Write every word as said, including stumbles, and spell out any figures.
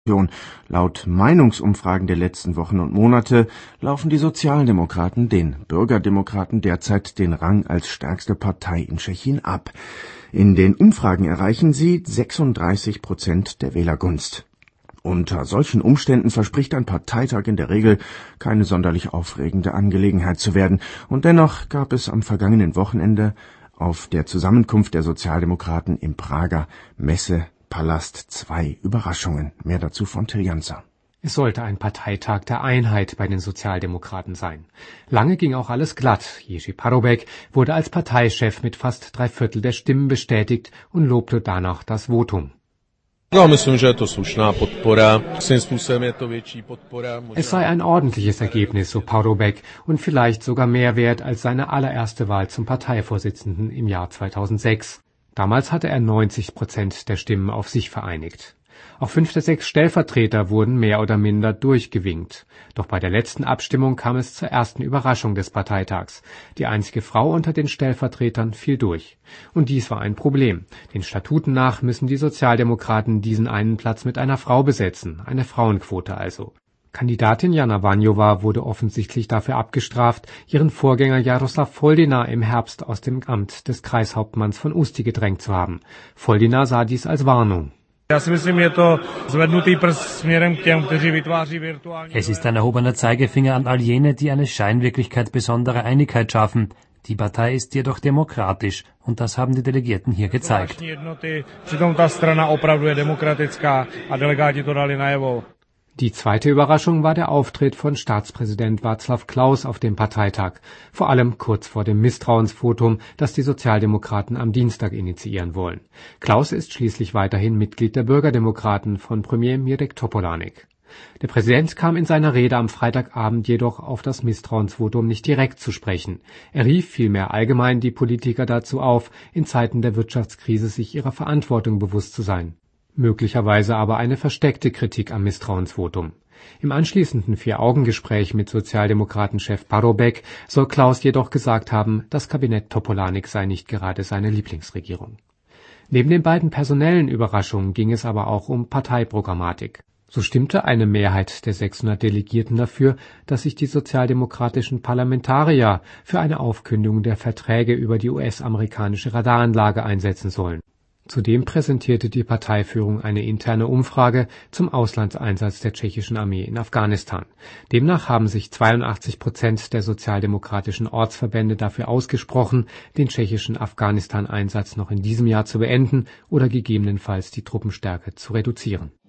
Laut Meinungsumfragen der letzten Wochen und Monate laufen die Sozialdemokraten den Bürgerdemokraten derzeit den Rang als stärkste Partei in Tschechien ab. In den Umfragen erreichen sie sechsunddreißig Prozent der Wählergunst. Unter solchen Umständen verspricht ein Parteitag in der Regel keine sonderlich aufregende Angelegenheit zu werden. Und dennoch gab es am vergangenen Wochenende auf der Zusammenkunft der Sozialdemokraten im Prager Messepalast zwei Überraschungen. Mehr dazu von Till Janzer. Es sollte ein Parteitag der Einheit bei den Sozialdemokraten sein. Lange ging auch alles glatt. Jerzy Paroubek wurde als Parteichef mit fast drei Viertel der Stimmen bestätigt und lobte danach das Votum. Es sei ein ordentliches Ergebnis, so Paroubek, und vielleicht sogar mehr wert als seine allererste Wahl zum Parteivorsitzenden im Jahr zweitausendsechs. Damals hatte er neunzig Prozent der Stimmen auf sich vereinigt. Auch fünf der sechs Stellvertreter wurden mehr oder minder durchgewinkt. Doch bei der letzten Abstimmung kam es zur ersten Überraschung des Parteitags. Die einzige Frau unter den Stellvertretern fiel durch. Und dies war ein Problem. Den Statuten nach müssen die Sozialdemokraten diesen einen Platz mit einer Frau besetzen, eine Frauenquote also. Kandidatin Jana Vaňová wurde offensichtlich dafür abgestraft, ihren Vorgänger Jaroslav Foldina im Herbst aus dem Amt des Kreishauptmanns von Ústí gedrängt zu haben. Foldina sah dies als Warnung. Es ist ein erhobener Zeigefinger an all jene, die eine Scheinwirklichkeit besonderer Einigkeit schaffen. Die Partei ist jedoch demokratisch, und das haben die Delegierten hier gezeigt. Die zweite Überraschung war der Auftritt von Staatspräsident Václav Klaus auf dem Parteitag, vor allem kurz vor dem Misstrauensvotum, das die Sozialdemokraten am Dienstag initiieren wollen. Klaus ist schließlich weiterhin Mitglied der Bürgerdemokraten von Premier Mirek Topolánek. Der Präsident kam in seiner Rede am Freitagabend jedoch auf das Misstrauensvotum nicht direkt zu sprechen. Er rief vielmehr allgemein die Politiker dazu auf, in Zeiten der Wirtschaftskrise sich ihrer Verantwortung bewusst zu sein. Möglicherweise aber eine versteckte Kritik am Misstrauensvotum. Im anschließenden Vier-Augen-Gespräch mit Sozialdemokratenchef Paroubek soll Klaus jedoch gesagt haben, das Kabinett Topolánek sei nicht gerade seine Lieblingsregierung. Neben den beiden personellen Überraschungen ging es aber auch um Parteiprogrammatik. So stimmte eine Mehrheit der sechshundert Delegierten dafür, dass sich die sozialdemokratischen Parlamentarier für eine Aufkündigung der Verträge über die U S-amerikanische Radaranlage einsetzen sollen. Zudem präsentierte die Parteiführung eine interne Umfrage zum Auslandseinsatz der tschechischen Armee in Afghanistan. Demnach haben sich zweiundachtzig Prozent der sozialdemokratischen Ortsverbände dafür ausgesprochen, den tschechischen Afghanistan-Einsatz noch in diesem Jahr zu beenden oder gegebenenfalls die Truppenstärke zu reduzieren.